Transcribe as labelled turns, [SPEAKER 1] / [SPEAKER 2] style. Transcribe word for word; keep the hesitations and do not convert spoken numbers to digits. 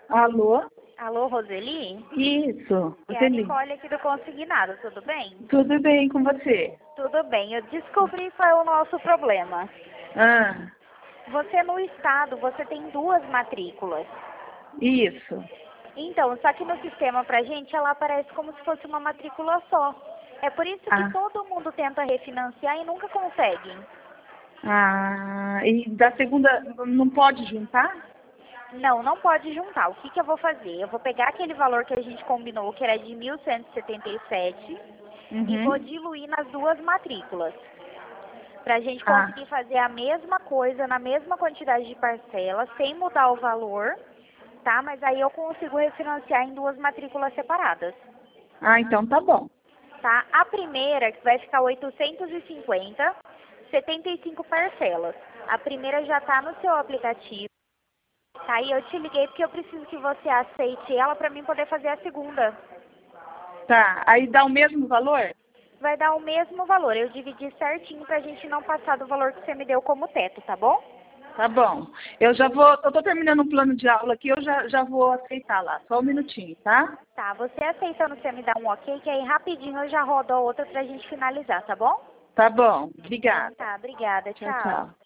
[SPEAKER 1] Alô?
[SPEAKER 2] Alô, Roseli?
[SPEAKER 1] Isso,
[SPEAKER 2] É a
[SPEAKER 1] Roseli.
[SPEAKER 2] Nicole aqui do Consignado, tudo bem?
[SPEAKER 1] Tudo bem com você?
[SPEAKER 2] Tudo bem, eu descobri qual é o nosso problema.
[SPEAKER 1] Ah,
[SPEAKER 2] Você no estado, você tem duas matrículas.
[SPEAKER 1] isso.
[SPEAKER 2] Então, só que no sistema pra gente ela aparece como se fosse uma matrícula só. É por isso que
[SPEAKER 1] Ah,
[SPEAKER 2] todo mundo tenta refinanciar e nunca consegue.
[SPEAKER 1] ah, e da segunda não pode juntar?
[SPEAKER 2] Não, não pode juntar. O que, que eu vou fazer? Eu vou pegar aquele valor que a gente combinou, que era de mil cento e setenta e sete, e vou
[SPEAKER 1] Uhum.
[SPEAKER 2] diluir nas duas matrículas. Para a gente
[SPEAKER 1] Ah,
[SPEAKER 2] conseguir fazer a mesma coisa na mesma quantidade de parcelas, sem mudar o valor, tá? Mas aí eu consigo refinanciar em duas matrículas separadas,
[SPEAKER 1] ah, então tá bom.
[SPEAKER 2] tá? A primeira, que vai ficar oitocentos e cinquenta, setenta e cinco parcelas. A primeira já está no seu aplicativo, tá? E eu te liguei porque eu preciso que você aceite ela para mim poder fazer a segunda.
[SPEAKER 1] Tá, aí dá o mesmo valor?
[SPEAKER 2] Vai dar o mesmo valor. Eu dividi certinho pra gente não passar do valor que você me deu como teto, tá bom?
[SPEAKER 1] Tá bom. Eu já vou, eu tô terminando um plano de aula aqui, eu já, já vou aceitar lá. Só um minutinho, tá?
[SPEAKER 2] Tá, você aceitando, você me dá um ok, que aí rapidinho eu já rodo a outra pra gente finalizar, tá bom?
[SPEAKER 1] Tá bom.
[SPEAKER 2] Então
[SPEAKER 1] Obrigada.
[SPEAKER 2] tá, obrigada,
[SPEAKER 1] Tchau,
[SPEAKER 2] tchau.
[SPEAKER 1] tchau.